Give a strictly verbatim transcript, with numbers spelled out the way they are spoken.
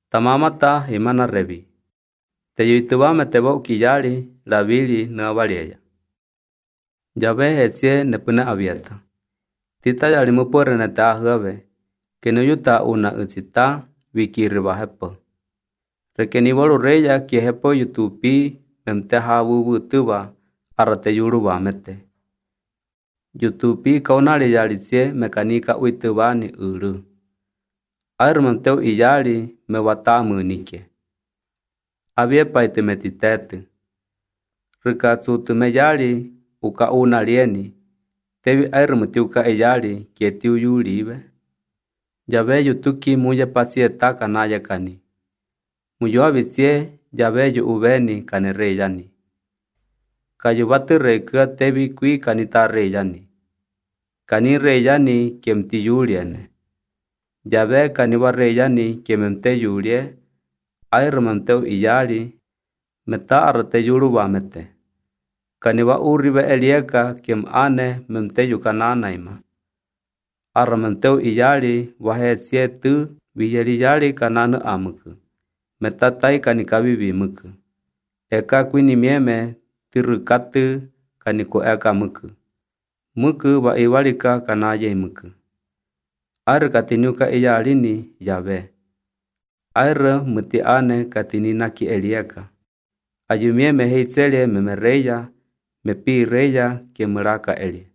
Tamamata imana revi. Te yuituba tebo kiyali la vili na valiaya. Yabe etsie nepuna abiata. Tita yali mupore na ta have. Que no yuta una utsita vikiriba hepo. Rekeni bolu reya kie hepo yutupi memteha wubu tuba arate yuruba mete. Yutupi kaunali yalitsie mekanika uituba ni uru. Air memteu iyali mewata munike. Abie paite metitete. Rikatsu tumeyali uka una lieni. Tevi air metiuka iyali kietiu yulibe. Yabe yutuki muye pasieta kanaya kani. Muyo vitsie yabe yu ubeni kane reyani. Kayubati reika tevi kui kanita reyani. Kani reyani kiemti yuliene. Yabe kaniwa reyani kiemte yulie. Air memteu iyali. Meta arate yuruba mete. Kaniwa uribe elieka kiem ane memte yukananaima. Ara memteu iyali wahe sietu viyeli yali kananu amuku. Metatai kanikabibi muku. Eka kwini mieme tirukatu kaniko eka muku. Muku wa iwalika kanaye muku. Air katinuka iyalini yabe. Air muti ane katinina ki elieka. Ayumieme heitselie memereya mepi reya ke muraka eli.